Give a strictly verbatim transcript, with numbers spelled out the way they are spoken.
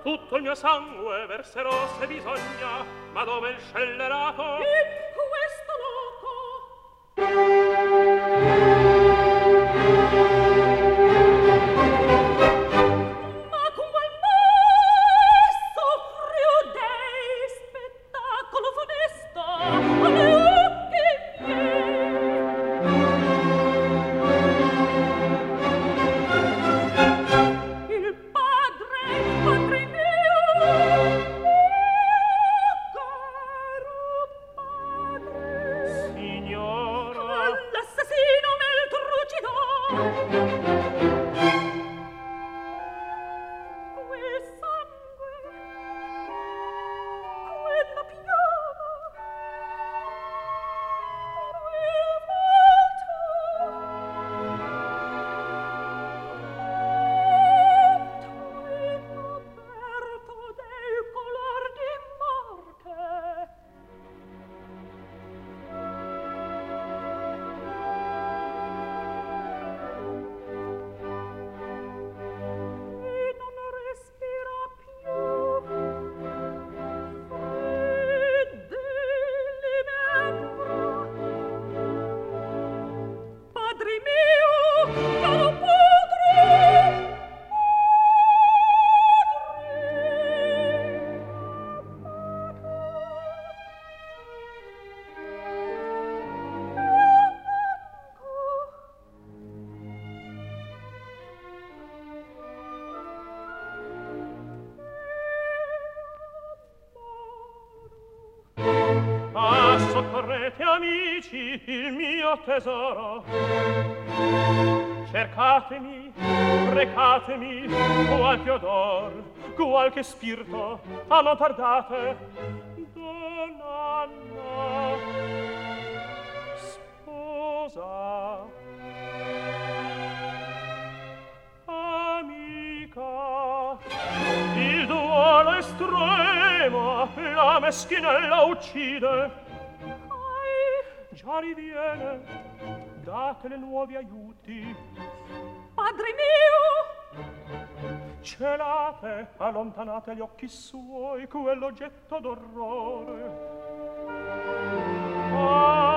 tutto il mio sangue verserò se bisogna, ma dove il scellerato? In questo loco. Ma con quel messo friudei spettacolo funesto alle occhi miei. Il padre, padre mio, caro padre, Signora, l'assassino me il trucidò. Quel sangue, quella piava, quel volto, tutto coperto del color di morte. E non respira più. Fredde le membra. Padre mio, caro padre, ah, soccorrete amici il mio tesoro. Cercatemi, recatemi qualche odor, qualche spirito, a non tardate. Donna, sposa, amica, il duolo estremo la meschinella uccide. Già riviene, datele nuovi aiuti. padre mio, Celate, allontanate gli occhi suoi quell'oggetto d'orrore. Ah,